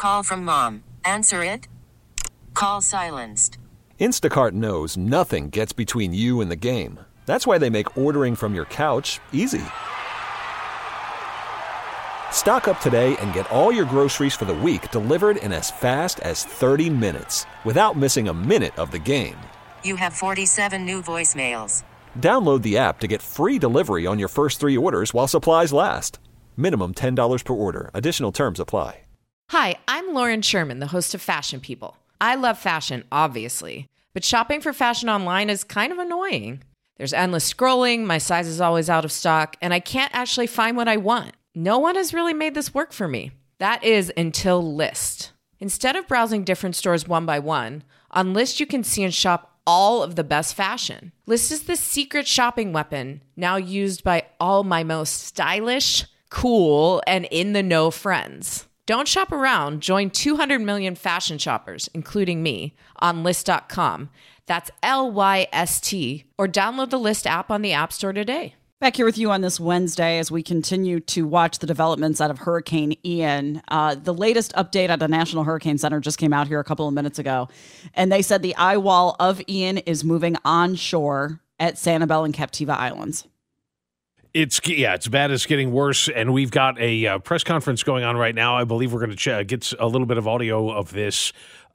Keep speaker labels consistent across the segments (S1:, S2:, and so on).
S1: Call from mom. Answer it. Call silenced.
S2: Instacart knows nothing gets between you and the game. That's why they make ordering from your couch easy. Stock up today and get all your groceries for the week delivered in as fast as 30 minutes without missing a minute of the game.
S1: You have 47 new voicemails.
S2: Download the app to get free delivery on your first 3 orders while supplies last. Minimum $10 per order. Additional terms apply.
S3: Hi, I'm Lauren Sherman, the host of Fashion People. I love fashion, obviously, but shopping for fashion online is kind of annoying. There's endless scrolling, my size is always out of stock, and I can't actually find what I want. No one has really made this work for me. That is until Lyst. Instead of browsing different stores one by one, on Lyst you can see and shop all of the best fashion. Lyst is the secret shopping weapon now used by all my most stylish, cool, and in-the-know friends. Don't shop around. Join 200 million fashion shoppers, including me, on Lyst.com. That's Lyst, or download the Lyst app on the App Store today.
S4: Back here with you on this Wednesday as we continue to watch the developments out of Hurricane Ian. The latest update at the National Hurricane Center just came out here a couple of minutes ago, and they said the eye wall of Ian is moving onshore at Sanibel and Captiva Islands.
S5: It's bad. It's getting worse, and we've got a press conference going on right now. I believe we're going to get a little bit of audio of this.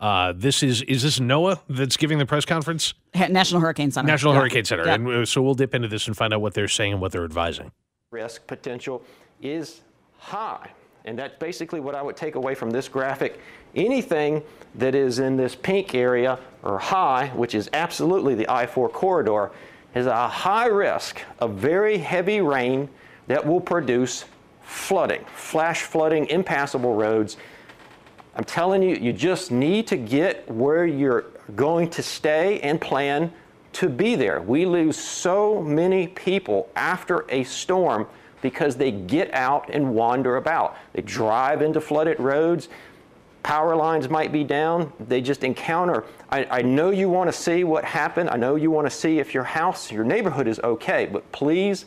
S5: Is this NOAA that's giving the press conference?
S4: National Hurricane Center.
S5: National Hurricane Center.
S4: Yeah.
S5: And so we'll dip into this and find out what they're saying and what they're advising.
S6: Risk potential is high, and that's basically what I would take away from this graphic. Anything that is in this pink area or high, which is absolutely the I-4 corridor, is a high risk of very heavy rain that will produce flooding, flash flooding, impassable roads. I'm telling you, you just need to get where you're going to stay and plan to be there. We lose so many people after a storm because they get out and wander about. They drive into flooded roads. Power lines might be down. They just encounter. I know you want to see what happened. I know you want to see if your house, your neighborhood is okay, but please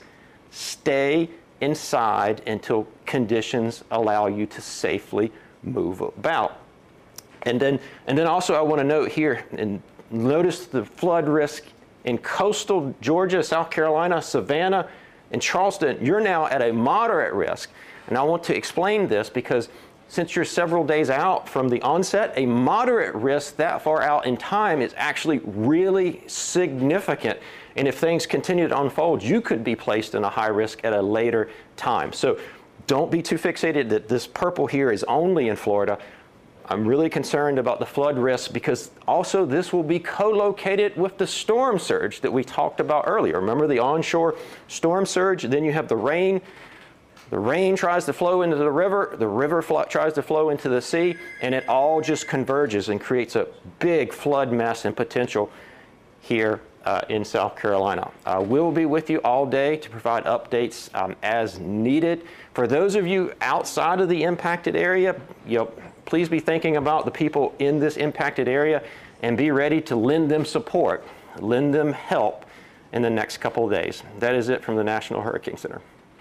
S6: stay inside until conditions allow you to safely move about. And then also I want to note here, and notice the flood risk in coastal Georgia, South Carolina, Savannah, and Charleston. You're now at a moderate risk. And I want to explain this because since you're several days out from the onset, a moderate risk that far out in time is actually really significant. And if things continue to unfold, you could be placed in a high risk at a later time. So don't be too fixated that this purple here is only in Florida. I'm really concerned about the flood risk because also this will be co-located with the storm surge that we talked about earlier. Remember the onshore storm surge? Then you have the rain. The rain tries to flow into the river tries to flow into the sea, and it all just converges and creates a big flood mess and potential here in South Carolina. We'll be with you all day to provide updates as needed. For those of you outside of the impacted area, please be thinking about the people in this impacted area and be ready to lend them support, lend them help in the next couple of days. That is it from the National Hurricane Center.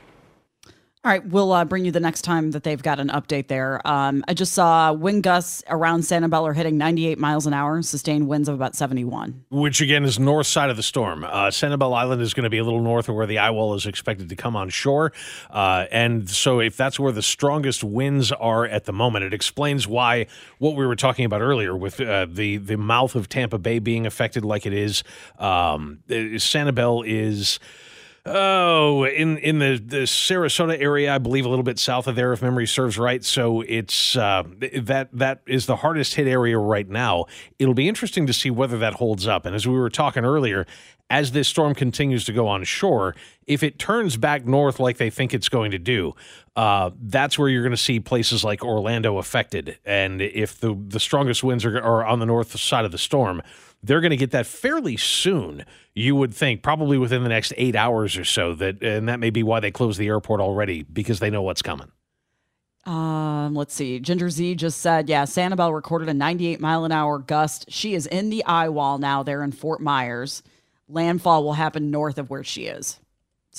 S4: All right, we'll bring you the next time that they've got an update there. I just saw wind gusts around Sanibel are hitting 98 miles an hour, sustained winds of about 71.
S5: Which, again, is north side of the storm. Sanibel Island is going to be a little north of where the eye wall is expected to come on shore. And so if that's where the strongest winds are at the moment, it explains why what we were talking about earlier with the mouth of Tampa Bay being affected like it is. Sanibel is... in the Sarasota area, I believe a little bit south of there, if memory serves right. So it's that is the hardest hit area right now. It'll be interesting to see whether that holds up. And as we were talking earlier, as this storm continues to go on shore, if it turns back north like they think it's going to do, that's where you're going to see places like Orlando affected. And if the strongest winds are on the north side of the storm, they're going to get that fairly soon, you would think, probably within the next 8 hours or so. And that may be why they closed the airport already, because they know what's coming.
S4: Let's see. Ginger Z just said, Sanibel recorded a 98-mile-an-hour gust. She is in the eye wall now there in Fort Myers. Landfall will happen north of where she is.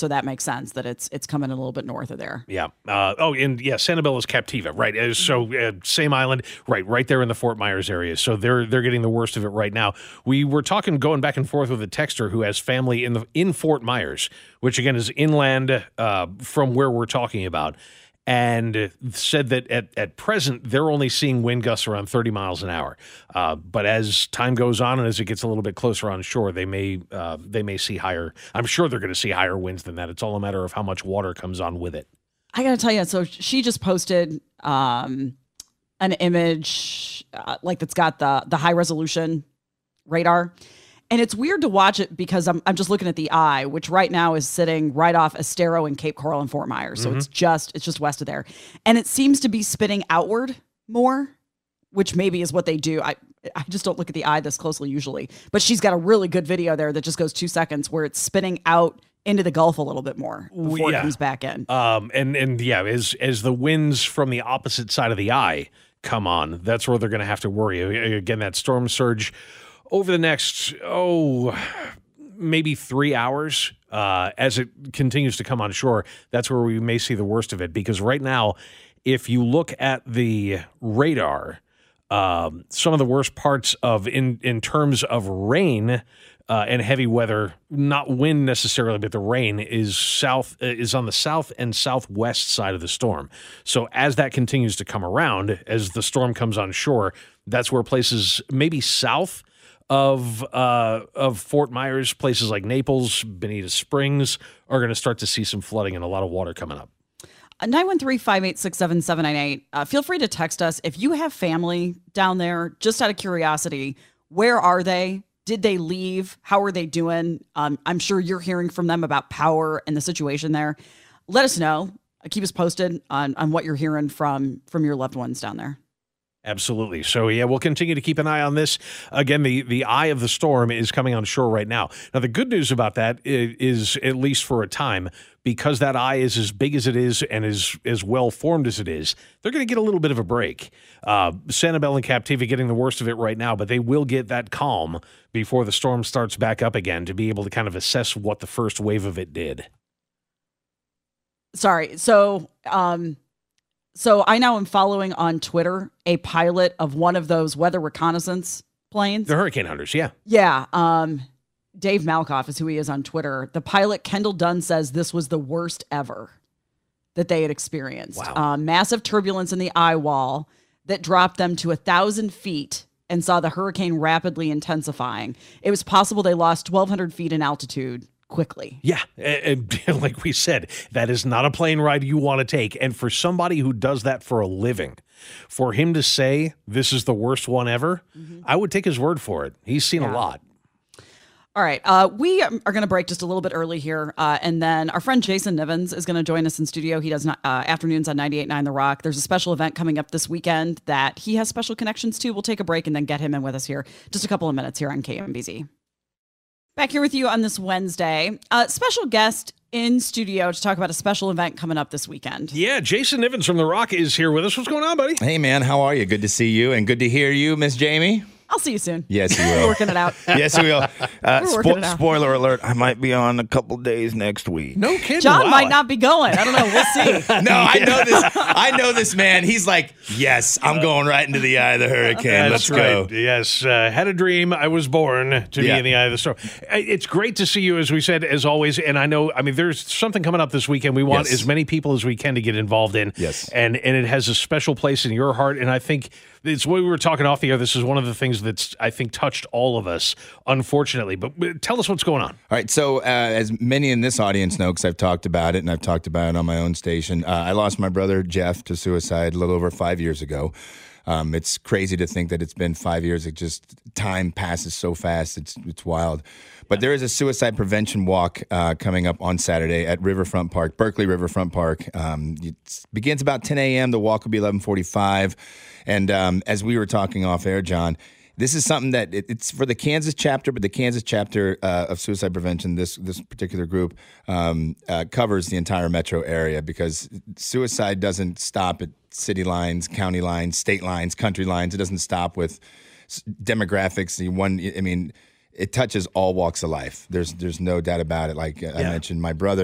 S4: So that makes sense that it's coming a little bit north of there.
S5: Yeah. Sanibel is Captiva, right? So same island, right there in the Fort Myers area. So they're getting the worst of it right now. We were going back and forth with a texter who has family in Fort Myers, which again is inland from where we're talking about, and said that at present they're only seeing wind gusts around 30 miles an hour. But as time goes on and as it gets a little bit closer on shore, they may see higher. I'm sure they're going to see higher winds than that. It's all a matter of how much water comes on with it.
S4: I got to tell you, so she just posted an image that's got the high resolution radar. And it's weird to watch it because I'm just looking at the eye, which right now is sitting right off Estero and Cape Coral and Fort Myers. So it's just west of there. And it seems to be spinning outward more, which maybe is what they do. I just don't look at the eye this closely usually. But she's got a really good video there that just goes 2 seconds where it's spinning out into the Gulf a little bit more before it comes back in.
S5: As the winds from the opposite side of the eye come on, that's where they're going to have to worry. Again, that storm surge over the next, maybe 3 hours, as it continues to come on shore, that's where we may see the worst of it. Because right now, if you look at the radar, some of the worst parts in terms of rain and heavy weather, not wind necessarily, but the rain is on the south and southwest side of the storm. So as that continues to come around, as the storm comes on shore, that's where places maybe south of Fort Myers, places like Naples, Bonita Springs, are going to start to see some flooding and a lot of water coming up.
S4: 913-586-7798. Feel free to text us. If you have family down there, just out of curiosity, where are they? Did they leave? How are they doing? I'm sure you're hearing from them about power and the situation there. Let us know. Keep us posted on what you're hearing from your loved ones down there.
S5: Absolutely. So, we'll continue to keep an eye on this. Again, the eye of the storm is coming on shore right now. Now, the good news about that is, at least for a time, because that eye is as big as it is and is as well-formed as it is, they're going to get a little bit of a break. Sanibel and Captiva getting the worst of it right now, but they will get that calm before the storm starts back up again to be able to kind of assess what the first wave of it did.
S4: Sorry. So I now am following on Twitter a pilot of one of those weather reconnaissance planes.
S5: The Hurricane Hunters, yeah.
S4: Yeah. Dave Malkoff is who he is on Twitter. The pilot, Kendall Dunn, says this was the worst ever that they had experienced.
S5: Wow.
S4: Massive turbulence in the eye wall that dropped them to 1,000 feet and saw the hurricane rapidly intensifying. It was possible they lost 1,200 feet in altitude quickly.
S5: Yeah, and like we said, that is not a plane ride you want to take. And for somebody who does that for a living, for him to say this is the worst one ever, I would take his word for it. He's seen a lot.
S4: All right. We are going to break just a little bit early here. And then our friend Jason Nivens is going to join us in studio. He does afternoons on 98.9 The Rock. There's a special event coming up this weekend that he has special connections to. We'll take a break and then get him in with us here. Just a couple of minutes here on KMBZ. Back here with you on this Wednesday. Special guest in studio to talk about a special event coming up this weekend.
S5: Yeah, Jason Nivens from The Rock is here with us. What's going on, buddy?
S7: Hey, man. How are you? Good to see you and good to hear you, Miss Jamie.
S4: I'll see you soon.
S7: Yes, you will.
S4: We're working it out.
S7: Yes, we will.
S4: working it out.
S7: Spoiler alert, I might be on a couple days next week.
S5: No kidding.
S4: John
S5: Wow.
S4: might not be going. I don't know. We'll see.
S7: No, I know this. I know this man. He's like, yes, I'm going right into the eye of the hurricane.
S5: That's
S7: Let's go.
S5: right. Yes, had a dream. I was born to be in the eye of the storm. It's great to see you, as we said, as always. And I know, there's something coming up this weekend. We want as many people as we can to get involved in.
S7: Yes.
S5: And it has a special place in your heart. And I think it's what we were talking off the air. This is one of the things that's, I think, touched all of us, unfortunately. But tell us what's going on.
S7: All right. So as many in this audience know, because I've talked about it and I've talked about it on my own station, I lost my brother, Jeff, to suicide a little over 5 years ago. It's crazy to think that it's been 5 years. It just, time passes so fast. It's wild. But there is a suicide prevention walk coming up on Saturday at Riverfront Park, Berkeley Riverfront Park. It begins about 10 a.m. The walk will be 11:45. And as we were talking off air, John, this is something that it's for the Kansas chapter, but the Kansas chapter of suicide prevention, this particular group, covers the entire metro area because suicide doesn't stop at city lines, county lines, state lines, country lines. It doesn't stop with demographics. it touches all walks of life. There's no doubt about it. Like I mentioned, my brother,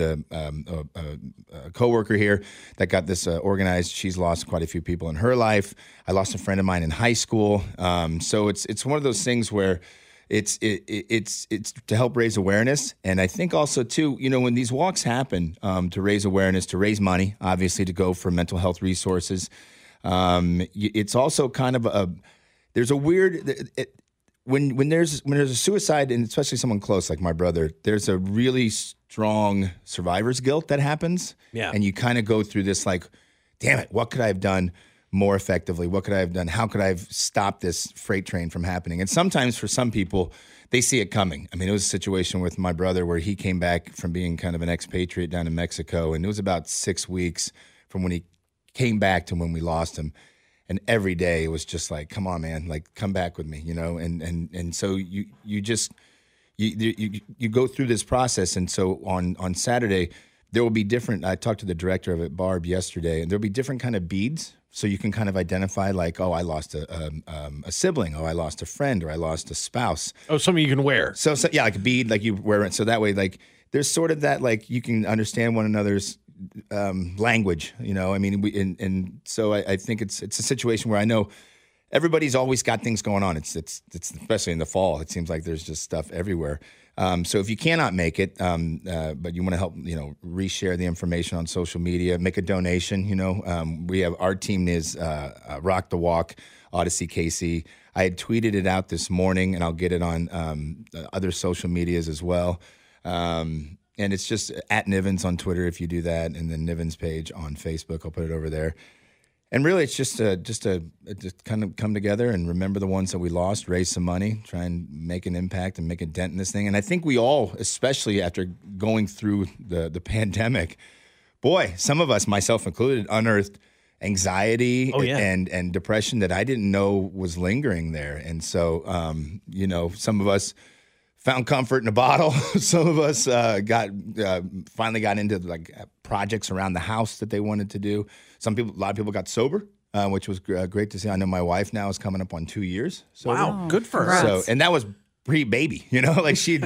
S7: a coworker here that got this organized. She's lost quite a few people in her life. I lost a friend of mine in high school. So it's one of those things where it's to help raise awareness, and I think also too, when these walks happen, to raise awareness, to raise money, obviously to go for mental health resources. It's also kind of there's a weird. When there's a suicide, and especially someone close like my brother, there's a really strong survivor's guilt that happens.
S5: Yeah.
S7: And you kind of go through this like, damn it, what could I have done more effectively? What could I have done? How could I have stopped this freight train from happening? And sometimes for some people, they see it coming. I mean, it was a situation with my brother where he came back from being kind of an expatriate down in Mexico, and it was about 6 weeks from when he came back to when we lost him. And every day it was just like, come on, man, like come back with me, And so you go through this process. And so on Saturday there will be different. I talked to the director of it, Barb, yesterday, and there'll be different kind of beads, so you can kind of identify like, oh, I lost a sibling, oh, I lost a friend, or I lost a spouse.
S5: Oh, something you can wear.
S7: So yeah, like a bead, like you wear it. So that way, like there's sort of that, like you can understand one another's language, I mean, and so I think it's a situation where I know everybody's always got things going on. It's especially in the fall, it seems like there's just stuff everywhere. So if you cannot make it, but you want to help, reshare the information on social media, make a donation. We have our team is Rock the Walk, Odyssey KC. I had tweeted it out this morning, and I'll get it on other social medias as well. And it's just at Nivens on Twitter if you do that, and then Nivens page on Facebook. I'll put it over there. And really, it's just kind of come together and remember the ones that we lost, raise some money, try and make an impact and make a dent in this thing. And I think we all, especially after going through the pandemic, boy, some of us, myself included, unearthed anxiety and depression that I didn't know was lingering there. And so, some of us found comfort in a bottle. Some of us finally got into like projects around the house that they wanted to do. A lot of people got sober, which was great to see. I know my wife now is coming up on 2 years. Sober.
S5: Wow, good for her.
S7: So, and that was pre-baby, like she's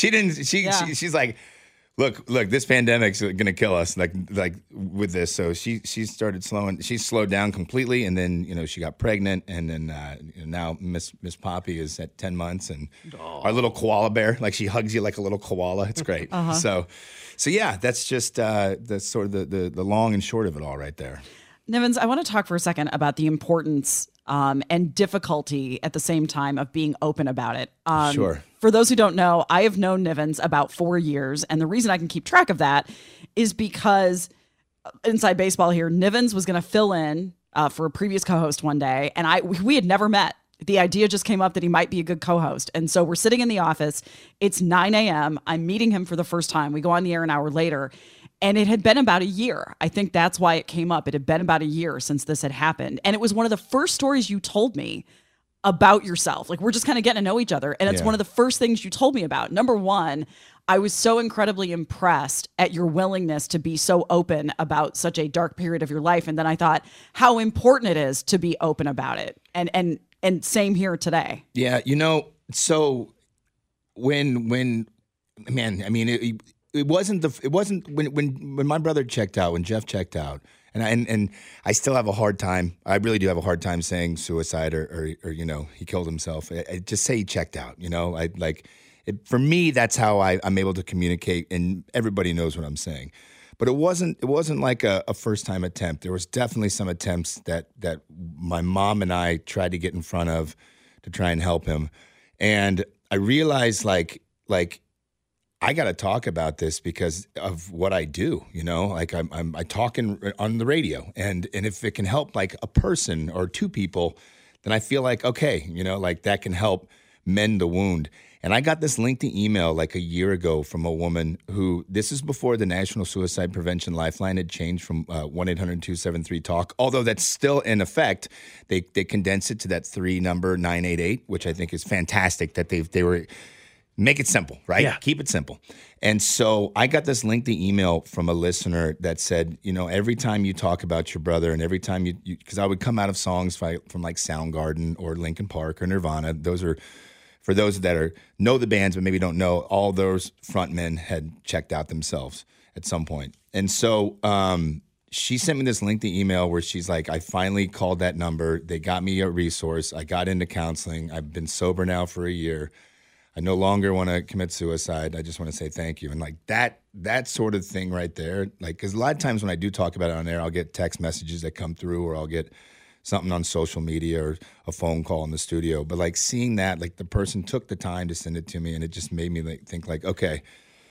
S7: like, look, this pandemic's going to kill us, like with this. So she slowed down completely, and then she got pregnant, and then now Miss Poppy is at 10 months, and our little koala bear, like she hugs you like a little koala. It's great. So yeah, that's just that's sort of the long and short of it all right there.
S4: Nivens, I want to talk for a second about the importance and difficulty at the same time of being open about it.
S7: Sure.
S4: For those who don't know, I have known Nivens about 4 years, and the reason I can keep track of that is because inside baseball here, Nivens was going to fill in for a previous co-host one day, and we had never met. The idea just came up that he might be a good co-host, and so we're sitting in the office. It's 9 a.m. I'm meeting him for the first time. We go on the air an hour later, and it had been about a year. I think that's why it came up. It had been about a year since this had happened, and it was one of the first stories you told me about yourself. Like, we're just kind of getting to know each other. And it's one of the first things you told me about. Number one, I was so incredibly impressed at your willingness to be so open about such a dark period of your life. And then I thought how important it is to be open about it. And same here today.
S7: Yeah. So when man, I mean, it wasn't when my brother checked out, when Jeff checked out, and I still have a hard time. I really do have a hard time saying suicide or he killed himself. I just say he checked out. For me, that's how I'm able to communicate, and everybody knows what I'm saying. But it wasn't like a first time attempt. There was definitely some attempts that my mom and I tried to get in front of to try and help him, and I realized like I got to talk about this because of what I do, I talk on the radio, and if it can help like a person or two people, then I feel like, okay, that can help mend the wound. And I got this lengthy email like a year ago from a woman who, this is before the National Suicide Prevention Lifeline had changed from 1-800-273-TALK, although that's still in effect. They condensed it to that 3 number 988, which I think is fantastic that they were. Make it simple, right?
S5: Yeah.
S7: Keep it simple. And so I got this lengthy email from a listener that said, every time you talk about your brother, and every time because I would come out of songs from like Soundgarden or Linkin Park or Nirvana, those are for those that know the bands but maybe don't know, all those frontmen had checked out themselves at some point. And so she sent me this lengthy email where she's like, I finally called that number. They got me a resource. I got into counseling. I've been sober now for a year. I no longer want to commit suicide. I just want to say thank you. And like that sort of thing right there, like, because a lot of times when I do talk about it on air, I'll get text messages that come through, or I'll get something on social media or a phone call in the studio. But like seeing that, like the person took the time to send it to me, and it just made me like think like, okay,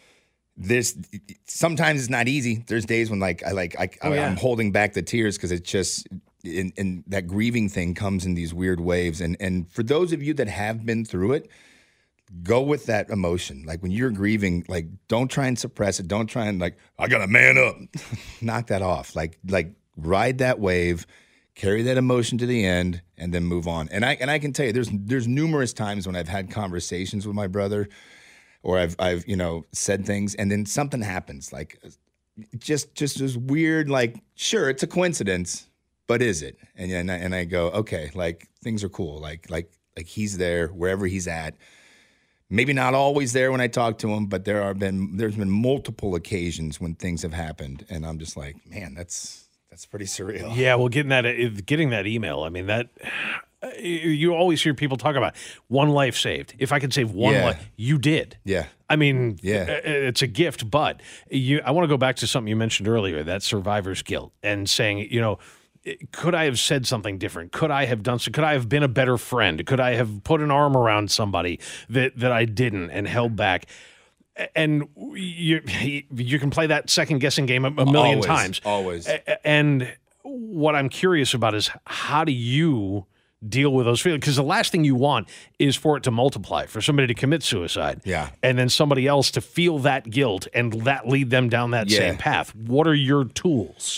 S7: sometimes it's not easy. There's days when I'm holding back the tears because it's just and that grieving thing comes in these weird waves. And for those of you that have been through it, go with that emotion. Like when you're grieving, like don't try and suppress it. Don't try and like, I gotta man up. Knock that off. Like ride that wave, carry that emotion to the end, and then move on. And I can tell you, there's numerous times when I've had conversations with my brother, or I've said things, and then something happens. Like just this weird, like, sure, it's a coincidence, but is it? And I go, okay, like things are cool. Like he's there wherever he's at. Maybe not always there when I talk to him, but there's been multiple occasions when things have happened, and I'm just like, man, that's pretty surreal.
S5: Yeah, well, getting that email, I mean, that you always hear people talk about one life saved. If I could save one life, you did.
S7: Yeah.
S5: I mean, it's a gift, but I want to go back to something you mentioned earlier, that survivor's guilt, and saying, could I have said something different? Could I have done so? Could I have been a better friend? Could I have put an arm around somebody that I didn't and held back? And you can play that second guessing game a million times.
S7: Always.
S5: And what I'm curious about is, how do you deal with those feelings? Because the last thing you want is for it to multiply, for somebody to commit suicide.
S7: Yeah.
S5: And then somebody else to feel that guilt and that lead them down that same path. What are your tools?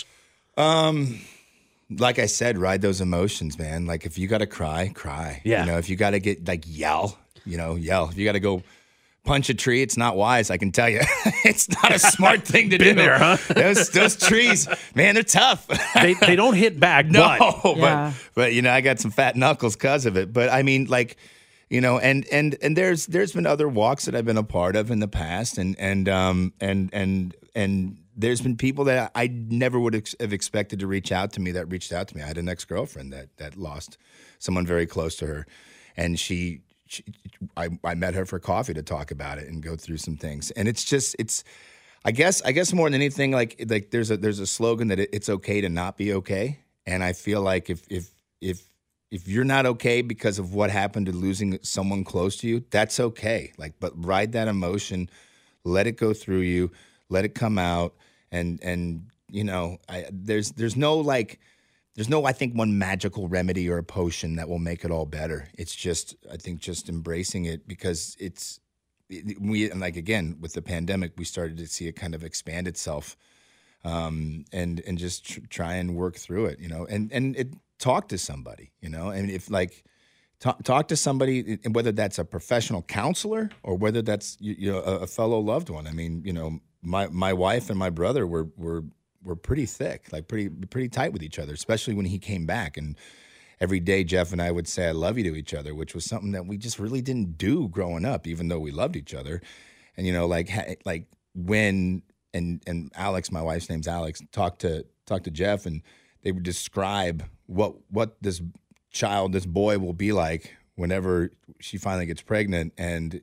S7: Like I said, ride those emotions, man. Like if you got to cry, cry.
S5: Yeah.
S7: If you got to get yell. If you got to go punch a tree, it's not wise, I can tell you. It's not a smart thing to do.
S5: Been there, huh?
S7: Those trees, man, they're tough.
S5: They don't hit back.
S7: But I got some fat knuckles because of it. But I mean, like, and there's been other walks that I've been a part of in the past, and there's been people that I never would have expected to reach out to me that reached out to me. I had an ex-girlfriend that lost someone very close to her, and I met her for coffee to talk about it and go through some things. And I guess more than anything, like there's a slogan that it's okay to not be okay. And I feel like if you're not okay because of what happened to losing someone close to you, that's okay. Like, but ride that emotion, let it go through you, let it come out. And there's no I think one magical remedy or a potion that will make it all better. It's just, I think, just embracing it, because again, with the pandemic, we started to see it kind of expand itself, and just try and work through it, and talk to somebody, and if talk to somebody, whether that's a professional counselor or whether that's a fellow loved one. I mean, my wife and my brother were pretty thick, like pretty tight with each other, especially when he came back. And every day Jeff and I would say I love you to each other, which was something that we just really didn't do growing up, even though we loved each other. And like when and Alex, my wife's name's Alex, talked to Jeff, and they would describe what this boy will be like whenever she finally gets pregnant, and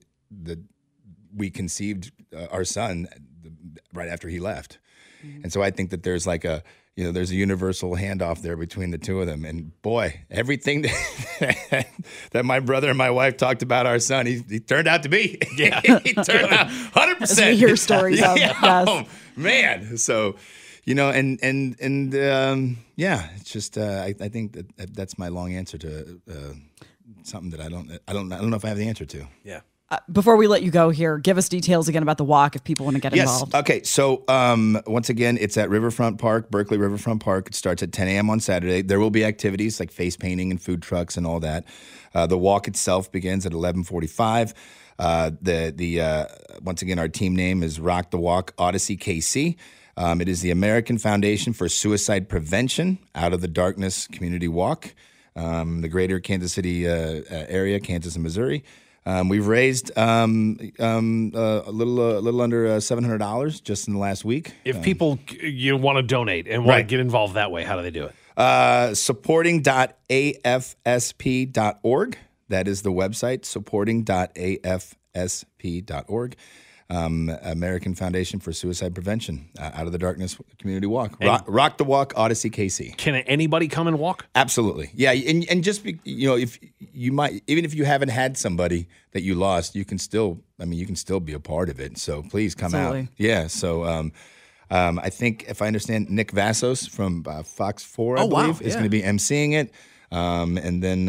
S7: we conceived our son right after he left. And so I think that there's there's a universal handoff there between the two of them. And boy, everything that my brother and my wife talked about our son, he turned out to be. Yeah. He turned out 100%.
S4: As we hear stories of, yes.
S7: Oh, man. So, it's just, I think that's my long answer to something that I don't know if I have the answer to.
S5: Yeah.
S4: Before we let you go here, give us details again about the walk if people want to get involved.
S7: Okay. So once again, it's at Riverfront Park, Berkeley Riverfront Park. It starts at 10 a.m. on Saturday. There will be activities like face painting and food trucks and all that. The walk itself begins at 11:45. Once again, our team name is Rock the Walk Odyssey KC. It is the American Foundation for Suicide Prevention Out of the Darkness Community Walk, the greater Kansas City area, Kansas and Missouri. We've raised a little under $700 just in the last week.
S5: If people want to donate and want to get involved that way, how do they do it?
S7: Supporting.afsp.org. That is the website, supporting.afsp.org. American Foundation for Suicide Prevention, Out of the Darkness Community Walk. Rock the Walk, Odyssey KC.
S5: Can anybody come and walk?
S7: Absolutely. Yeah, and just if you might, even if you haven't had somebody that you lost, you can still be a part of it. So please come out. Yeah. So I think if I understand, Nick Vassos from Fox 4, I believe, is going to be emceeing it. And then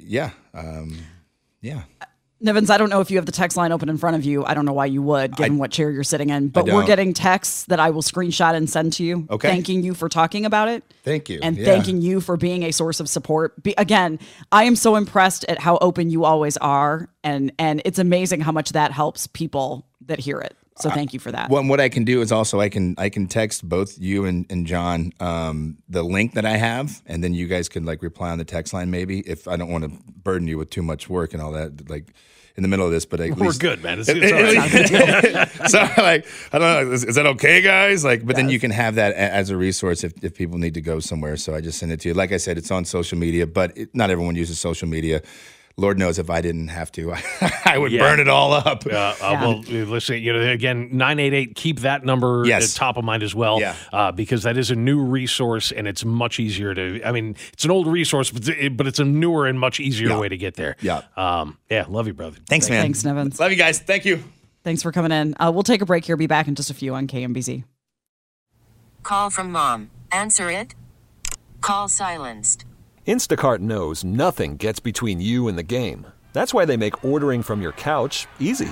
S4: Nivens, I don't know if you have the text line open in front of you. I don't know why you would, given what chair you're sitting in. But we're getting texts that I will screenshot and send to you, thanking you for talking about it.
S7: Thank you.
S4: And thanking you for being a source of support. Again, I am so impressed at how open you always are. And it's amazing how much that helps people that hear it. So thank you for that.
S7: Well, what I can do is also I can text both you and John the link that I have, and then you guys can reply on the text line maybe, if I don't want to burden you with too much work and all that in the middle of this. But at
S5: we're
S7: least,
S5: good, man. It's all right.
S7: So I don't know, is that okay, guys? But then you can have that as a resource if people need to go somewhere. So I just send it to you. Like I said, it's on social media, but not everyone uses social media. Lord knows if I didn't have to, I would burn it all up.
S5: Well, listen, again, 988, keep that number top of mind as well, because that is a new resource, and it's much easier it's an old resource, but it's a newer and much easier way to get there.
S7: Yeah.
S5: Love you, brother.
S7: Thanks, man.
S4: Thanks, Nivens.
S7: Love you guys. Thank you.
S4: Thanks for coming in. We'll take a break here. Be back in just a few on KMBZ.
S1: Call from mom. Answer it. Call silenced.
S2: Instacart knows nothing gets between you and the game. That's why they make ordering from your couch easy.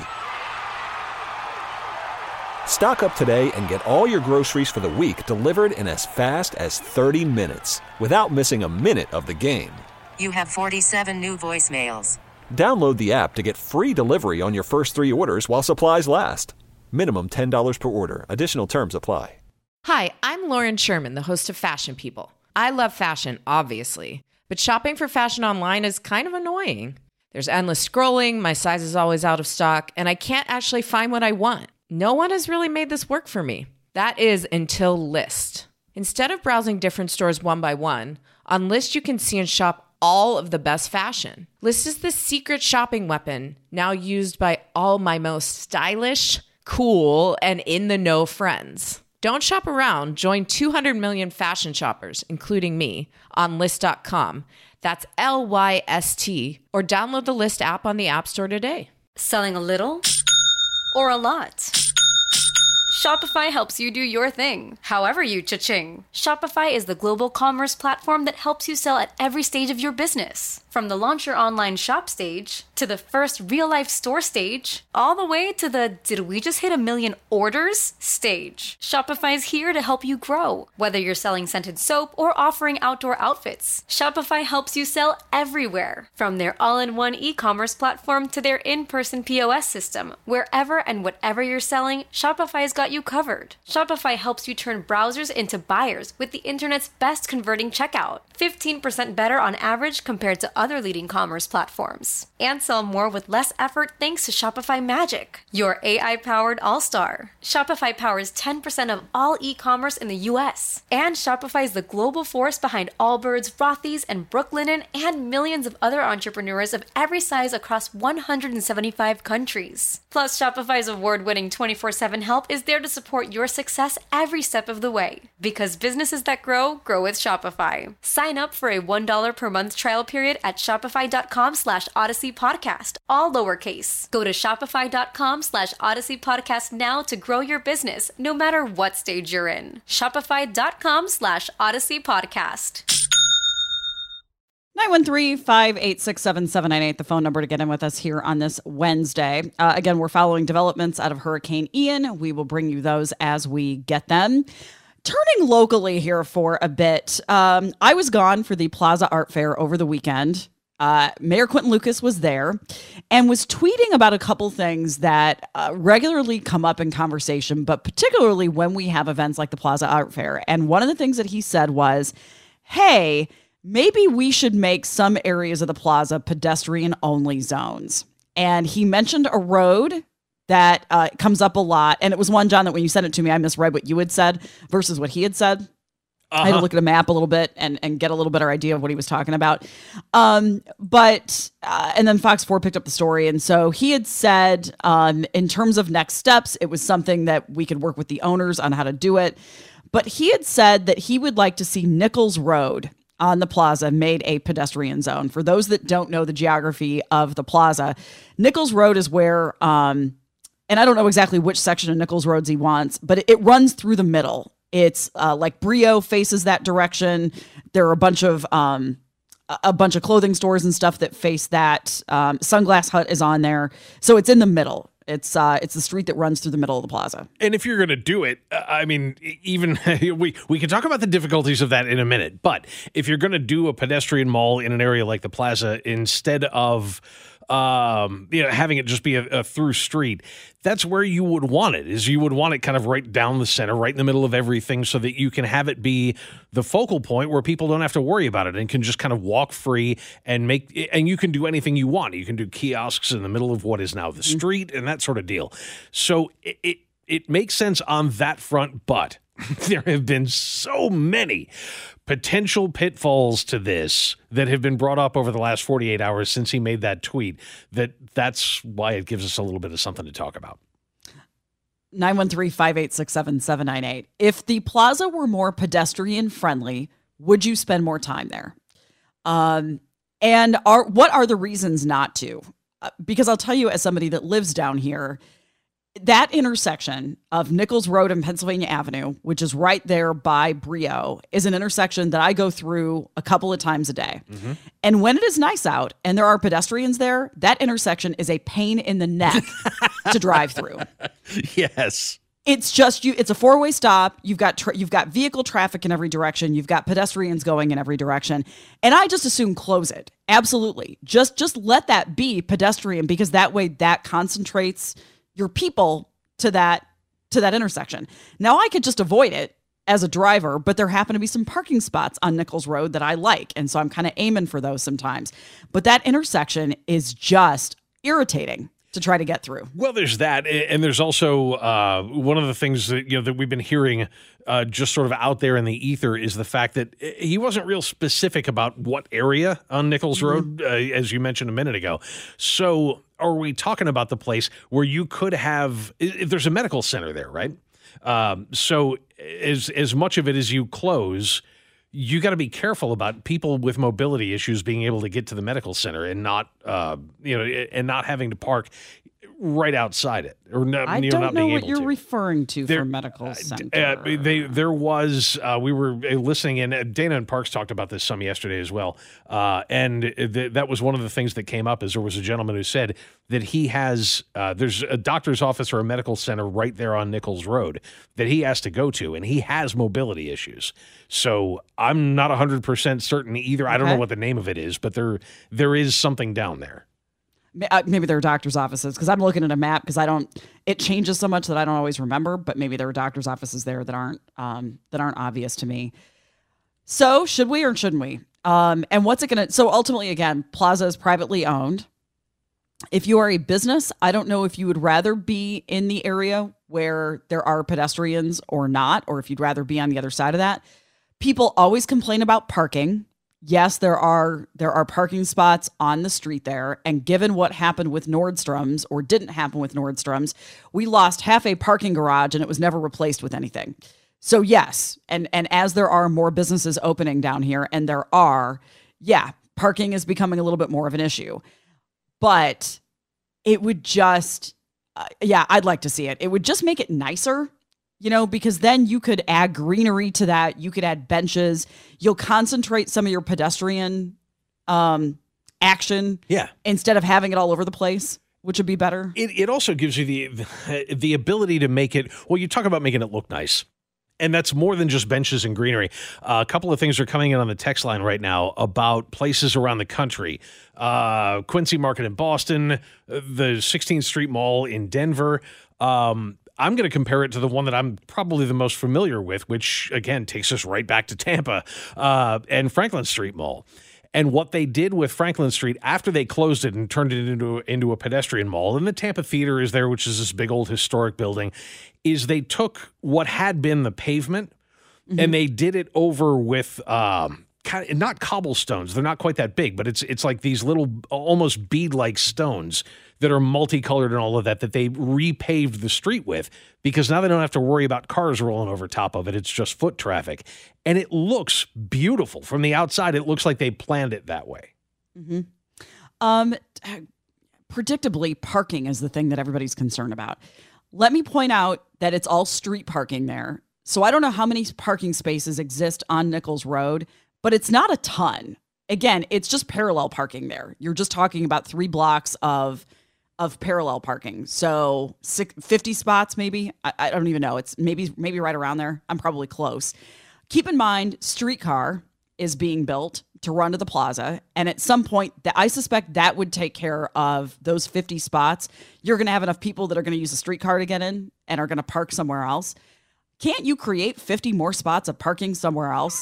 S2: Stock up today and get all your groceries for the week delivered in as fast as 30 minutes without missing a minute of the game.
S1: You have 47 new voicemails.
S2: Download the app to get free delivery on your first 3 orders while supplies last. Minimum $10 per order. Additional terms apply.
S3: Hi, I'm Lauren Sherman, the host of Fashion People. I love fashion, obviously, but shopping for fashion online is kind of annoying. There's endless scrolling, my size is always out of stock, and I can't actually find what I want. No one has really made this work for me. That is until Lyst. Instead of browsing different stores one by one, on Lyst you can see and shop all of the best fashion. Lyst is the secret shopping weapon, now used by all my most stylish, cool, and in-the-know friends. Don't shop around. Join 200 million fashion shoppers, including me, on Lyst.com. That's LYST. Or download the Lyst app on the App Store today.
S8: Selling a little or a lot? Shopify helps you do your thing, however you cha-ching. Shopify is the global commerce platform that helps you sell at every stage of your business. From the launch your online shop stage, to the first real-life store stage, all the way to the did we just hit 1 million orders stage. Shopify is here to help you grow. Whether you're selling scented soap or offering outdoor outfits, Shopify helps you sell everywhere. From their all-in-one e-commerce platform to their in-person POS system, wherever and whatever you're selling, Shopify's got you covered. Shopify helps you turn browsers into buyers with the internet's best converting checkout. 15% better on average compared to other leading commerce platforms. And sell more with less effort thanks to Shopify Magic, your AI-powered all-star. Shopify powers 10% of all e-commerce in the US. And Shopify is the global force behind Allbirds, Rothy's, and Brooklinen, and millions of other entrepreneurs of every size across 175 countries. Plus, Shopify's award-winning 24/7 help is there to support your success every step of the way. Because businesses that grow with Shopify. Sign up for a $1 per month trial period at shopify.com/Odyssey Podcast, all lowercase. Go to shopify.com/Odyssey Podcast now to grow your business, no matter what stage you're in. Shopify.com/Odyssey Podcast.
S4: 913-586-7798, the phone number to get in with us here on this Wednesday. Again, we're following developments out of Hurricane Ian. We will bring you those as we get them. Turning locally here for a bit, I was gone for the Plaza Art Fair over the weekend. Mayor Quentin Lucas was there and was tweeting about a couple things that regularly come up in conversation, but particularly when we have events like the Plaza Art Fair. And one of the things that he said was, hey, maybe we should make some areas of the plaza pedestrian-only zones. And he mentioned a road that comes up a lot. And it was one, John, that when you sent it to me, I misread what you had said versus what he had said. I had to look at a map a little bit and get a little better idea of what he was talking about. And then Fox 4 picked up the story. And so he had said, in terms of next steps, it was something that we could work with the owners on how to do it. But he had said that he would like to see Nichols Road on the plaza made a pedestrian zone. For those that don't know the geography of the plaza, Nichols Road is where, and I don't know exactly which section of Nichols Roads he wants, but it runs through the middle. It's like Brio faces that direction. There are a bunch of clothing stores and stuff that face that. Sunglass Hut is on there, so it's in the middle. It's the street that runs through the middle of the plaza.
S5: And if you're going to do it, I mean, even we can talk about the difficulties of that in a minute. But if you're going to do a pedestrian mall in an area like the plaza, instead of having it just be a through street, that's where you would want it. Is you would want it kind of right down the center, right in the middle of everything, so that you can have it be the focal point where people don't have to worry about it and can just kind of walk free and you can do anything you want. You can do kiosks in the middle of what is now the street and that sort of deal. So it makes sense on that front, but there have been so many potential pitfalls to this that have been brought up over the last 48 hours since he made that tweet, that's why it gives us a little bit of something to talk about.
S4: 913-586-7798. If the plaza were more pedestrian friendly, would you spend more time there? And what are the reasons not to? Because I'll tell you, as somebody that lives down here, that intersection of Nichols Road and Pennsylvania Avenue, which is right there by Brio, is an intersection that I go through a couple of times a day. Mm-hmm. And when it is nice out and there are pedestrians there, that intersection is a pain in the neck to drive through.
S5: Yes.
S4: It's just it's a four-way stop. You've got vehicle traffic in every direction. You've got pedestrians going in every direction. And I just assume close it. Absolutely. Just let that be pedestrian, because that way that concentrates your people to that intersection. Now, I could just avoid it as a driver, but there happen to be some parking spots on Nichols Road that I like, and so I'm kind of aiming for those sometimes. But that intersection is just irritating to try to get through.
S5: Well, there's that, and there's also one of the things that that we've been hearing just sort of out there in the ether is the fact that he wasn't real specific about what area on Nichols Road, as you mentioned a minute ago. So are we talking about the place where you could have, there's a medical center there, right? So as much of it as you close, you got to be careful about people with mobility issues being able to get to the medical center and not, and not having to park right outside it, or not,
S4: I don't know what you're referring to for medical center.
S5: There was we were listening, and Dana and Parks talked about this some yesterday as well, and that was one of the things that came up. Is there was a gentleman who said that he has there's a doctor's office or a medical center right there on Nichols Road that he has to go to, and he has mobility issues. So I'm not 100% certain either. I don't know what the name of it is, but there is something down there.
S4: Maybe there are doctor's offices, because I'm looking at a map, because it changes so much that I don't always remember, but maybe there are doctor's offices there that aren't obvious to me. So should we or shouldn't we? And what's it going to, so ultimately, again, Plaza is privately owned. If you are a business, I don't know if you would rather be in the area where there are pedestrians or not, or if you'd rather be on the other side of that. People always complain about parking. Yes, there are parking spots on the street there. And given what happened with Nordstrom's, or didn't happen with Nordstrom's, we lost half a parking garage and it was never replaced with anything. So yes, and as there are more businesses opening down here, and there are, parking is becoming a little bit more of an issue. But it would just, I'd like to see it. It would just make it nicer. Because then you could add greenery to that. You could add benches. You'll concentrate some of your pedestrian action instead of having it all over the place, which would be better.
S5: It also gives you the ability to make it, well, you talk about making it look nice. And that's more than just benches and greenery. A couple of things are coming in on the text line right now about places around the country. Quincy Market in Boston, the 16th Street Mall in Denver. I'm going to compare it to the one that I'm probably the most familiar with, which, again, takes us right back to Tampa, and Franklin Street Mall. And what they did with Franklin Street after they closed it and turned it into a pedestrian mall, and the Tampa Theater is there, which is this big old historic building, is they took what had been the pavement and they did it over with kind of, not cobblestones. They're not quite that big, but it's like these little almost bead-like stones that are multicolored and all of that they repaved the street with, because now they don't have to worry about cars rolling over top of it. It's just foot traffic. And it looks beautiful. From the outside, it looks like they planned it that way.
S4: Predictably, parking is the thing that everybody's concerned about. Let me point out that it's all street parking there. So I don't know how many parking spaces exist on Nichols Road, but it's not a ton. Again, it's just parallel parking there. You're just talking about 3 blocks of parallel parking. So 50 spots, maybe. I don't even know. It's maybe right around there. I'm probably close. Keep in mind, streetcar is being built to run to the plaza. And at some point, I suspect that would take care of those 50 spots. You're going to have enough people that are going to use a streetcar to get in and are going to park somewhere else. Can't you create 50 more spots of parking somewhere else?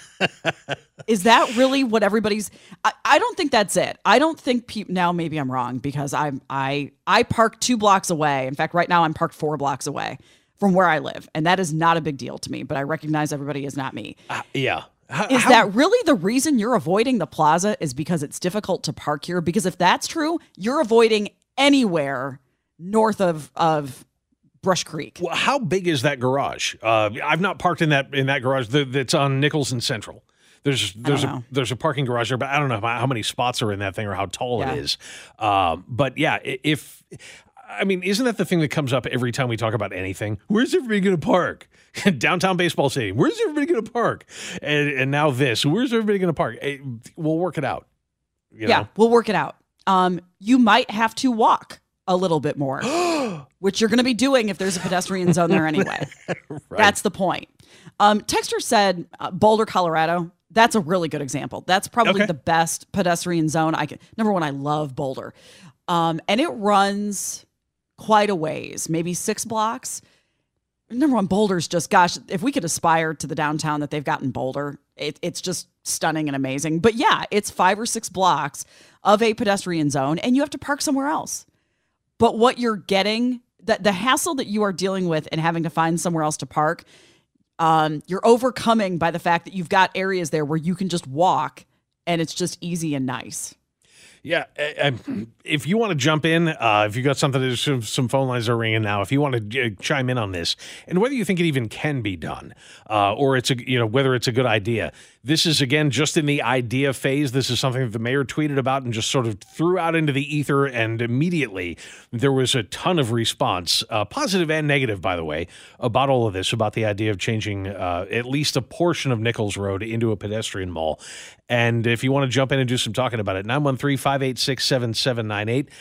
S4: Is that really what everybody's... I don't think that's it. I don't think people... Now, maybe I'm wrong, because I park 2 blocks away. In fact, right now I'm parked 4 blocks away from where I live. And that is not a big deal to me, but I recognize everybody is not me.
S5: Yeah.
S4: Is that really the reason you're avoiding the plaza, is because it's difficult to park here? Because if that's true, you're avoiding anywhere north of Brush Creek.
S5: Well, how big is that garage? I've not parked in that garage that's on Nichols and Central. There's a parking garage there, but I don't know how many spots are in that thing or how tall it is. But yeah, isn't that the thing that comes up every time we talk about anything? Where's everybody going to park? Downtown baseball stadium. Where's everybody going to park? And now this. Where's everybody going to park? We'll work it out. You know?
S4: We'll work it out. You might have to walk a little bit more, which you're going to be doing if there's a pedestrian zone there anyway. Right. That's the point. Texter said Boulder, Colorado. That's a really good example. That's probably the best pedestrian zone I can. Number one, I love Boulder. And it runs quite a ways, maybe 6 blocks. Number one, Boulder's just, gosh, if we could aspire to the downtown that they've got in Boulder, it's just stunning and amazing. But yeah, it's 5 or 6 blocks of a pedestrian zone, and you have to park somewhere else. But what you're getting, the hassle that you are dealing with and having to find somewhere else to park, you're overcoming by the fact that you've got areas there where you can just walk and it's just easy and nice.
S5: Yeah, if you want to jump in, if you got something, some phone lines are ringing now. If you want to chime in on this, and whether you think it even can be done, or it's whether it's a good idea. This is, again, just in the idea phase. This is something that the mayor tweeted about and just sort of threw out into the ether, and immediately there was a ton of response, positive and negative, by the way, about all of this, about the idea of changing at least a portion of Nichols Road into a pedestrian mall. And if you want to jump in and do some talking about it, 913-586-7798.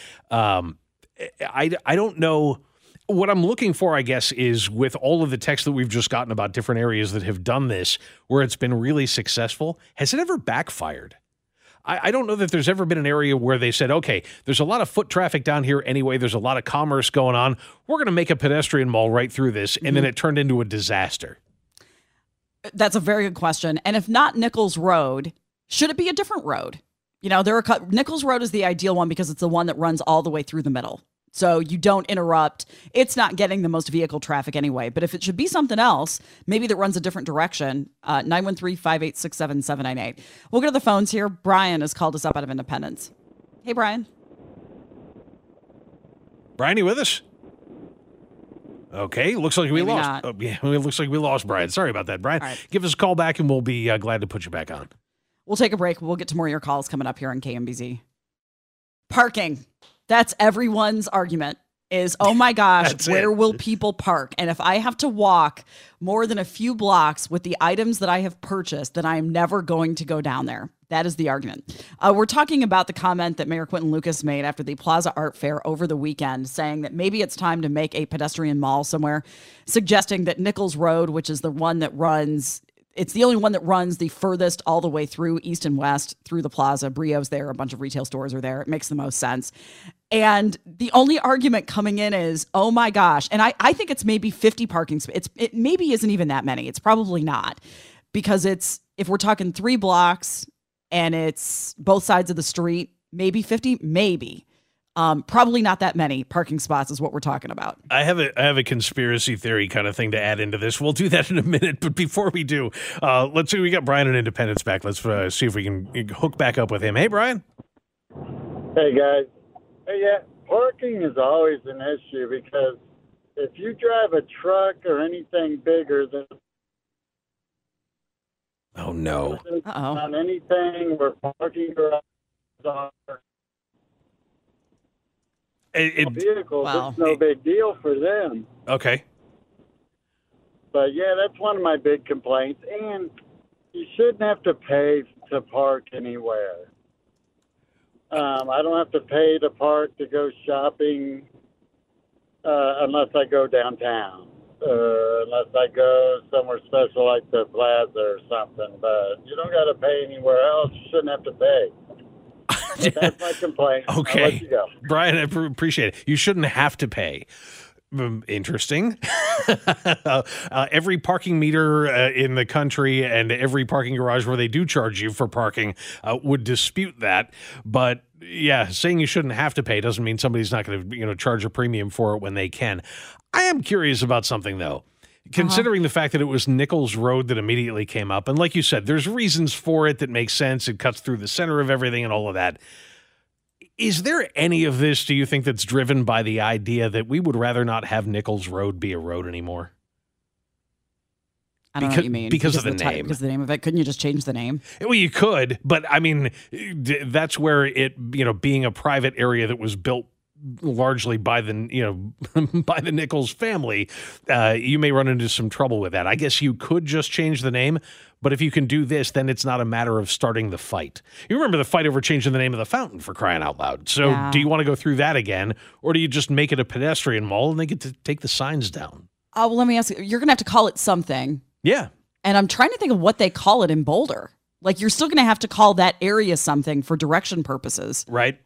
S5: I don't know. What I'm looking for, I guess, is with all of the text that we've just gotten about different areas that have done this, where it's been really successful, has it ever backfired? I don't know that there's ever been an area where they said, okay, there's a lot of foot traffic down here anyway, there's a lot of commerce going on, we're going to make a pedestrian mall right through this, and then it turned into a disaster.
S4: That's a very good question. And if not Nichols Road, should it be a different road? Nichols Road is the ideal one because it's the one that runs all the way through the middle. So you don't interrupt. It's not getting the most vehicle traffic anyway. But if it should be something else, maybe that runs a different direction, 913-586-7798. We'll go to the phones here. Brian has called us up out of Independence. Hey, Brian.
S5: Brian, you with us? Okay, looks like we
S4: Maybe
S5: lost.
S4: not.
S5: It looks like we lost Brian. Sorry about that, Brian.
S4: Right.
S5: Give us a call back and we'll be glad to put you back on.
S4: We'll take a break. We'll get to more of your calls coming up here on KMBZ. Parking. That's everyone's argument is, oh my gosh, where will people park? And if I have to walk more than a few blocks with the items that I have purchased, then I am never going to go down there. That is the argument. We're talking about the comment that Mayor Quinton Lucas made after the Plaza Art Fair over the weekend, saying that maybe it's time to make a pedestrian mall somewhere, suggesting that Nichols Road, which is the one that runs... It's the only one that runs the furthest all the way through east and west through the plaza. Brio's there. A bunch of retail stores are there. It makes the most sense. And the only argument coming in is, oh my gosh. And I think it's maybe 50 parking spaces. It maybe isn't even that many. It's probably not, because if we're talking 3 blocks and it's both sides of the street, maybe 50, maybe. Probably not that many parking spots is what we're talking about.
S5: I have a conspiracy theory kind of thing to add into this. We'll do that in a minute, but before we do, let's see. We got Brian in Independence back. Let's see if we can hook back up with him. Hey, Brian.
S9: Hey, guys. Hey, yeah, parking is always an issue because if you drive a truck or anything bigger than
S4: on
S9: anything where parking garages are vehicles, it's no big deal for them.
S5: Okay.
S9: But yeah, that's one of my big complaints. And you shouldn't have to pay to park anywhere. I don't have to pay to park to go shopping unless I go downtown. Unless I go somewhere special like the Plaza or something. But you don't got to pay anywhere else. You shouldn't have to pay. That's my complaint.
S5: Okay.
S9: I'll let you go.
S5: Brian, I appreciate it. You shouldn't have to pay. Interesting. Every parking meter in the country and every parking garage where they do charge you for parking would dispute that. But yeah, saying you shouldn't have to pay doesn't mean somebody's not going to charge a premium for it when they can. I am curious about something, though. Considering the fact that it was Nichols Road that immediately came up, and like you said, there's reasons for it that make sense. It cuts through the center of everything and all of that. Is there any of this, do you think, that's driven by the idea that we would rather not have Nichols Road be a road anymore?
S4: I don't know what you mean.
S5: Because of the name.
S4: Because of the name of it. Couldn't you just change the name?
S5: Well, you could, but I mean, that's where it, being a private area that was built largely by the by the Nichols family, you may run into some trouble with that. I guess you could just change the name, but if you can do this, then it's not a matter of starting the fight. You remember the fight over changing the name of the fountain, for crying out loud. So do you want to go through that again, or do you just make it a pedestrian mall and they get to take the signs down?
S4: Well, let me ask you, you're going to have to call it something.
S5: Yeah.
S4: And I'm trying to think of what they call it in Boulder. Like, you're still going to have to call that area something for direction purposes.
S5: Right.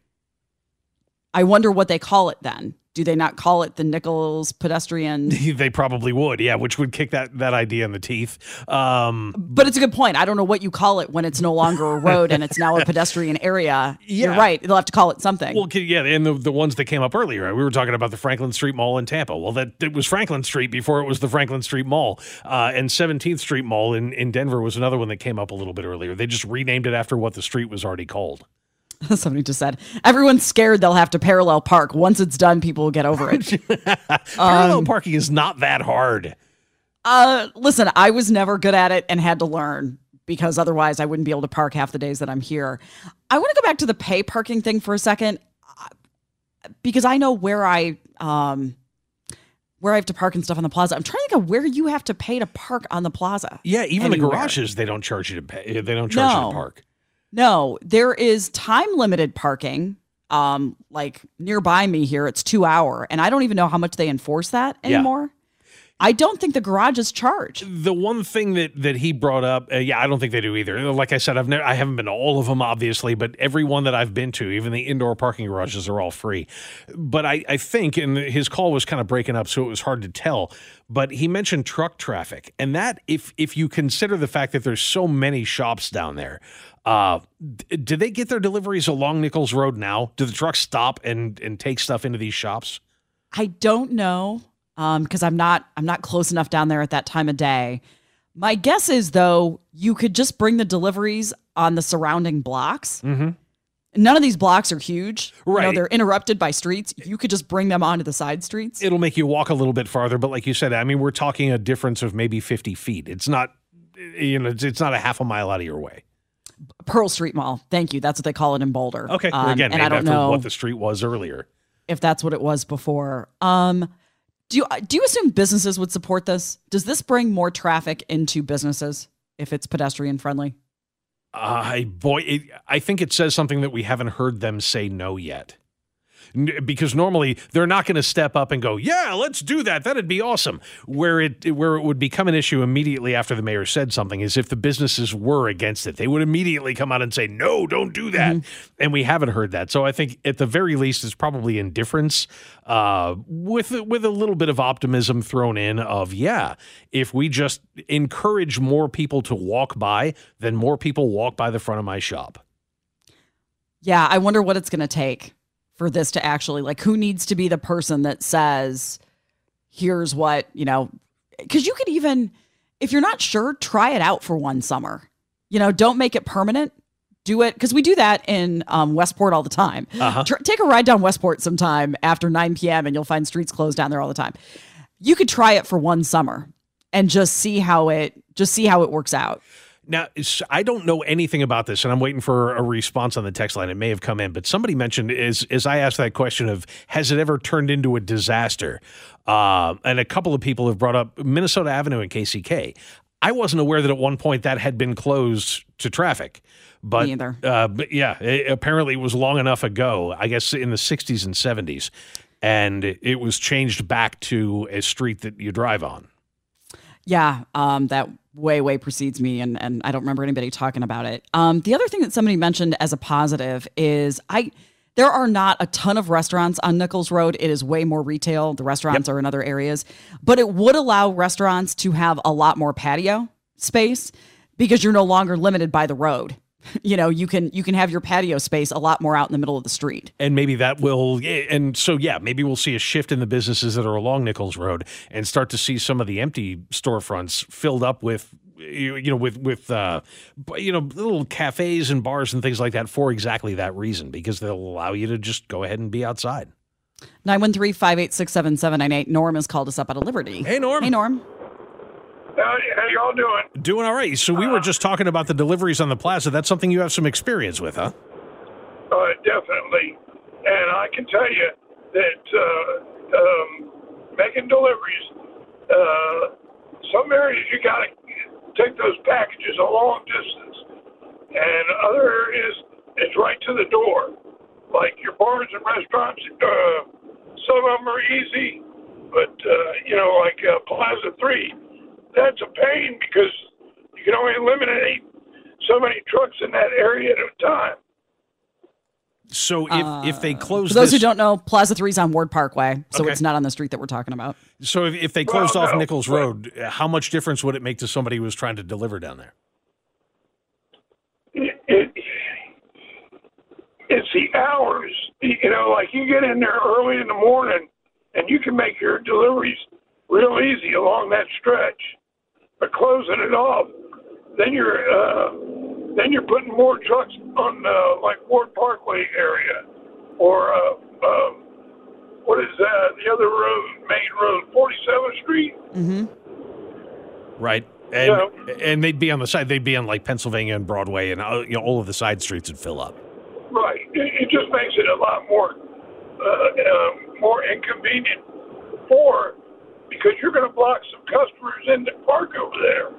S4: I wonder what they call it then. Do they not call it the Nichols pedestrian?
S5: They probably would, yeah, which would kick that idea in the teeth.
S4: But it's a good point. I don't know what you call it when it's no longer a road and it's now a pedestrian area. Yeah. You're right. They'll have to call it something.
S5: Well, yeah, and the ones that came up earlier, right? We were talking about the Franklin Street Mall in Tampa. Well, it was Franklin Street before it was the Franklin Street Mall. And 17th Street Mall in Denver was another one that came up a little bit earlier. They just renamed it after what the street was already called.
S4: Somebody just said, everyone's scared they'll have to parallel park. Once it's done, people will get over it.
S5: Parallel parking is not that hard.
S4: Listen, I was never good at it and had to learn because otherwise I wouldn't be able to park half the days that I'm here. I want to go back to the pay parking thing for a second because I know where I have to park and stuff on the plaza. I'm trying to think of where you have to pay to park on the plaza.
S5: Yeah, even anywhere. The garages, they don't charge you to pay. They don't charge you to park.
S4: No, there is time-limited parking, like nearby me here, it's 2 hour, and I don't even know how much they enforce that anymore. Yeah. I don't think the garages charge.
S5: The one thing that he brought up, I don't think they do either. Like I said, I haven't been to all of them, obviously, but every one that I've been to, even the indoor parking garages are all free. But I think, and his call was kind of breaking up, so it was hard to tell, but he mentioned truck traffic. And that, if you consider the fact that there's so many shops down there, do they get their deliveries along Nichols Road now? Do the trucks stop and take stuff into these shops?
S4: I don't know. Because I'm not close enough down there at that time of day. My guess is, though, you could just bring the deliveries on the surrounding blocks. Mm-hmm. None of these blocks are huge.
S5: Right.
S4: They're interrupted by streets. You could just bring them onto the side streets.
S5: It'll make you walk a little bit farther, but like you said, I mean, we're talking a difference of maybe 50 feet. It's not, it's not a half a mile out of your way. Pearl
S4: Street Mall. Thank you. That's what they call it in Boulder.
S5: Okay. Again, and I don't know what the street was earlier.
S4: If that's what it was before. Do you assume businesses would support this? Does this bring more traffic into businesses if it's pedestrian friendly?
S5: I think it says something that we haven't heard them say no yet. Because normally they're not going to step up and go, yeah, let's do that. That'd be awesome. Where it would become an issue immediately after the mayor said something is if the businesses were against it. They would immediately come out and say, no, don't do that. And we haven't heard that. So I think at the very least it's probably indifference with a little bit of optimism thrown in of, yeah, if we just encourage more people to walk by, then more people walk by the front of my shop.
S4: Yeah, I wonder what it's going to take for this to actually, like, who needs to be the person that says, here's what, because you could even, if you're not sure, try it out for one summer. Don't make it permanent. Do it, because we do that in Westport all the time. Take a ride down Westport sometime after 9 p.m. and you'll find streets closed down there all the time. You could try it for one summer and just see how it works out.
S5: Now, I don't know anything about this, and I'm waiting for a response on the text line. It may have come in, but somebody mentioned, as I asked that question of, has it ever turned into a disaster? And a couple of people have brought up Minnesota Avenue and KCK. I wasn't aware that at one point that had been closed to traffic. But,
S4: Me either.
S5: But yeah, apparently it was long enough ago, I guess in the 60s and 70s, and it was changed back to a street that you drive on.
S4: Yeah, that way precedes me, and I don't remember anybody talking about it. The other thing that somebody mentioned as a positive is there are not a ton of restaurants on Nichols Road. It is way more retail. The restaurants are in other areas, but it would allow restaurants to have a lot more patio space because you're no longer limited by the road. You can have your patio space a lot more out in the middle of the street.
S5: And maybe that will, and so, yeah, maybe we'll see a shift in the businesses that are along Nichols Road and start to see some of the empty storefronts filled up with, little cafes and bars and things like that for exactly that reason, because they'll allow you to just go ahead and be outside.
S4: 913-586-7798. Norm has called us up out of Liberty.
S5: Hey, Norm.
S4: Hey, Norm.
S10: How y'all doing?
S5: Doing all right. So we were just talking about the deliveries on the plaza. That's something you have some experience with, huh?
S10: Definitely. And I can tell you that making deliveries, some areas you got to take those packages a long distance. And other areas, it's right to the door. Like your bars and restaurants, some of them are easy. But, like Plaza 3, that's a pain because you can only eliminate so many trucks in that area at a time.
S5: So if they close,
S4: for those who don't know, Plaza 3 is on Ward Parkway, so
S5: Okay.
S4: it's not on the street that we're talking about.
S5: So if they closed off Nichols Road, how much difference would it make to somebody who was trying to deliver down there?
S10: It's the hours. Like you get in there early in the morning, and you can make your deliveries real easy along that stretch. But closing it off, then you're putting more trucks on like Ward Parkway area, or what is that? The other road, main road, 47th Street.
S4: Mm-hmm.
S5: Right, and they'd be on the side. They'd be on like Pennsylvania and Broadway, and all of the side streets would fill up.
S10: Right. It just makes it a lot more inconvenient because you're going to block some customers in the park over there.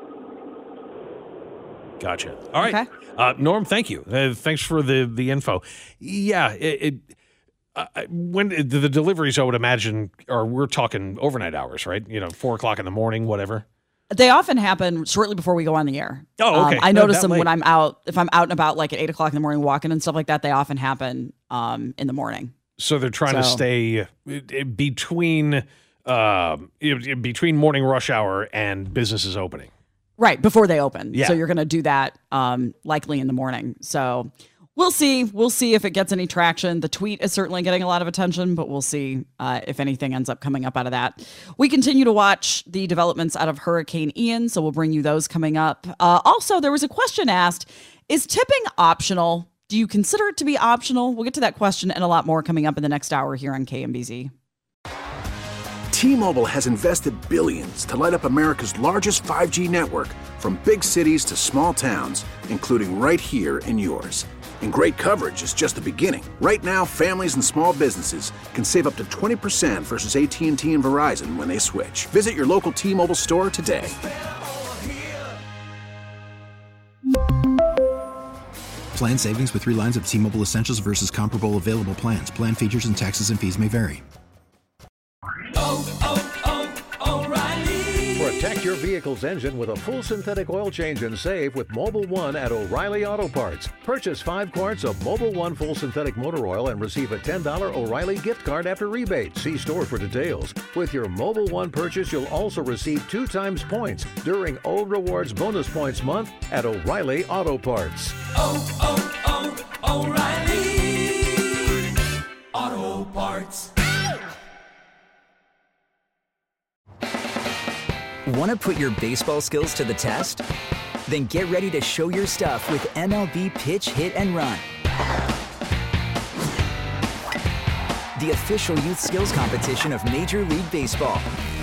S5: Gotcha. All right.
S4: Okay.
S5: Norm, thank you. Thanks for the info. Yeah, when the deliveries, I would imagine, we're talking overnight hours, right? 4:00 in the morning, whatever.
S4: They often happen shortly before we go on the air.
S5: Oh, okay.
S4: I notice them
S5: late.
S4: when I'm out. If I'm out and about, like at 8:00 in the morning, walking and stuff like that, they often happen in the morning.
S5: So they're trying to stay between morning rush hour and businesses opening.
S4: Right, before they open.
S5: Yeah.
S4: So you're going to do that likely in the morning. So we'll see. We'll see if it gets any traction. The tweet is certainly getting a lot of attention, but we'll see if anything ends up coming up out of that. We continue to watch the developments out of Hurricane Ian, so we'll bring you those coming up. Also, there was a question asked, is tipping optional? Do you consider it to be optional? We'll get to that question and a lot more coming up in the next hour here on KMBZ.
S11: T-Mobile has invested billions to light up America's largest 5G network, from big cities to small towns, including right here in yours. And great coverage is just the beginning. Right now, families and small businesses can save up to 20% versus AT&T and Verizon when they switch. Visit your local T-Mobile store today.
S12: Plan savings with 3 lines of T-Mobile Essentials versus comparable available plans. Plan features and taxes and fees may vary.
S13: O'Reilly. Protect your vehicle's engine with a full synthetic oil change and save with Mobil 1 at O'Reilly Auto Parts. Purchase 5 quarts of Mobil 1 full synthetic motor oil and receive a $10 O'Reilly gift card after rebate. See store for details. With your Mobil 1 purchase, you'll also receive 2 times points during O Rewards Bonus Points Month at O'Reilly Auto Parts.
S14: O'Reilly Auto Parts.
S15: Want to put your baseball skills to the test? Then get ready to show your stuff with MLB Pitch, Hit, and Run. The official youth skills competition of Major League Baseball.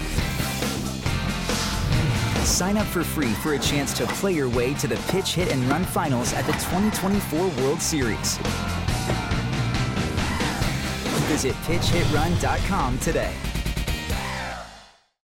S15: Sign up for free for a chance to play your way to the Pitch, Hit, and Run finals at the 2024 World Series. Visit PitchHitRun.com today.